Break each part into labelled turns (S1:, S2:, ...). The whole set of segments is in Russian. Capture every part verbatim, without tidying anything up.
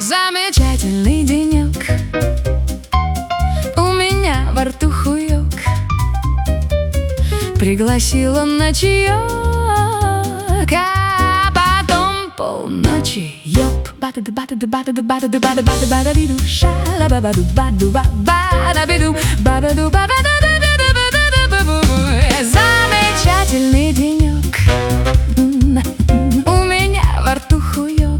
S1: Замечательный денек, у меня во рту хуёк. Пригласил он на чаёк, а потом полночи ёп. Бата-да-бата-да-бата-да-бата-да-бата-да-бата-да-биду, ша-ла-ба-ба-ду-ба-ду-ба-ба-да-биду, ба-ба-ду-ба-ба-да-да-да-да-да-бу-бу. Замечательный денек, у меня во рту хуёк.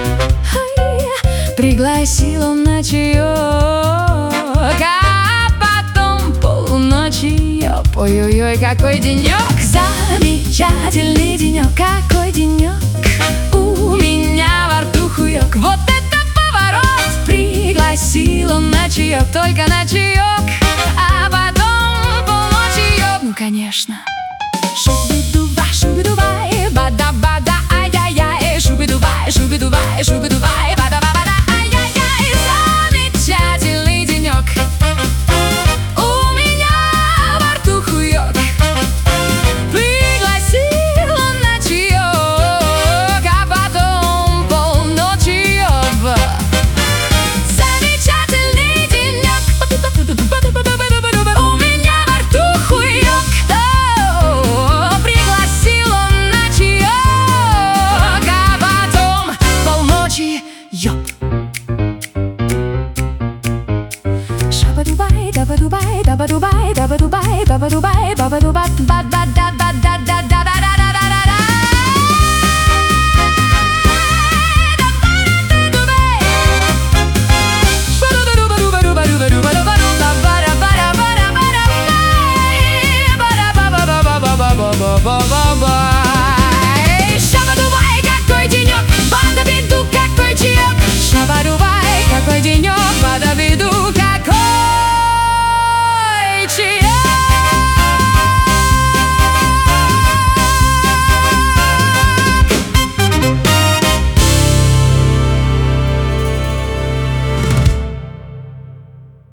S1: Пригласил он на чаёк, а потом полночи ёп. Ой-ой-ой, какой денёк, замечательный денёк, какой денёк, у меня во рту хуёк. Вот это поворот! Пригласил он на чаёк, только на чаёк, а потом полночи ёп. Ну конечно. Шуби-дува, шуби-дувай, бада-бада, ай-яй-яй, шуби-дувай, шуби-дувай, шуби-дувай, бада-бада, ай-яй-яй. Замечательный денёк, у меня во рту хуёк. Пригласил он на чаёк, а потом полночи ёп. Замечательный денёк, у меня во рту хуёк. Пригласил он на чаёк, а потом полночи ёп. Шаба-дубай, даба-дубай, даба-дубай, даба-дубай, баба-дубай, баба-дуба, ба-ба-да-ба.